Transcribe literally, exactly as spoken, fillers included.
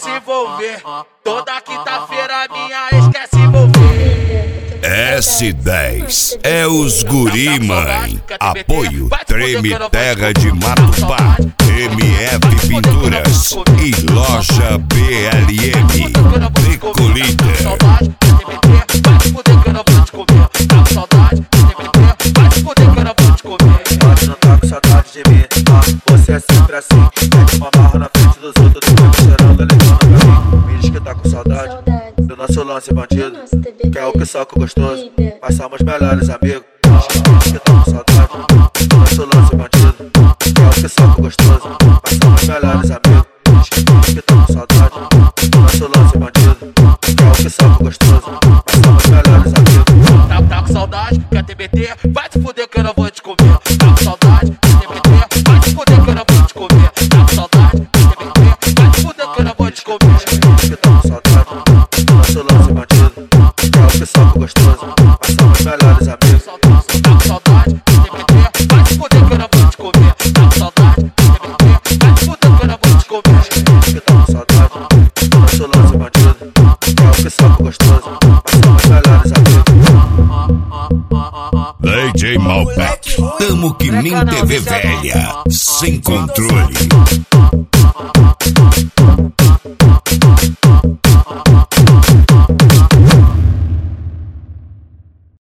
se envolver. Toda quinta-feira minha ex quer se envolver. S dez é os guri, mãe. Apoio Treme Terra de Matupá, M F Pinturas e Loja B L M. Tricolita. Vai te fuder que eu não vou te comer. Tá com saudade? Vai te fuder que eu não vou te comer. Pode não tá com saudade de mim, ah, você é sempre assim. Mete uma barra na frente dos outros, tu vai cheirando, levando pra mim. Me diz que tá com saudade do nosso lance bandido, que é o que soca gostoso, mas somos melhores amigos. Me diz que tá com saudade do nosso lance bandido, que é o que soca gostoso, mas somos melhores amigos. Me diz que tá com saudade do nosso lance bandido, que é o que soca gostoso, mas somos melhores amigos. Tá, tá com saudade? Quer T B T? Vai te fuder que eu não vou te comer. Tá com saudade? Quer T B T? Vai te fuder que eu não vou te comer. Tá com saudade? Quer T B T? Vai te fuder que eu não vou te comer. Que tá com saudade do nosso lance bandido, que é o que soca gostoso, mas somos melhores amigos. Tá com saudade? Quer T B T? Vai te fuder que eu não vou te comer. Tá com saudade? Quer T B T? Vai te fuder que eu não vou te comer. Que tá com saudade do nosso lance bandido, que é o que soca gostoso, mas somos melhores amigos. D J Malbec, tamo que nem T V velha, sem controle.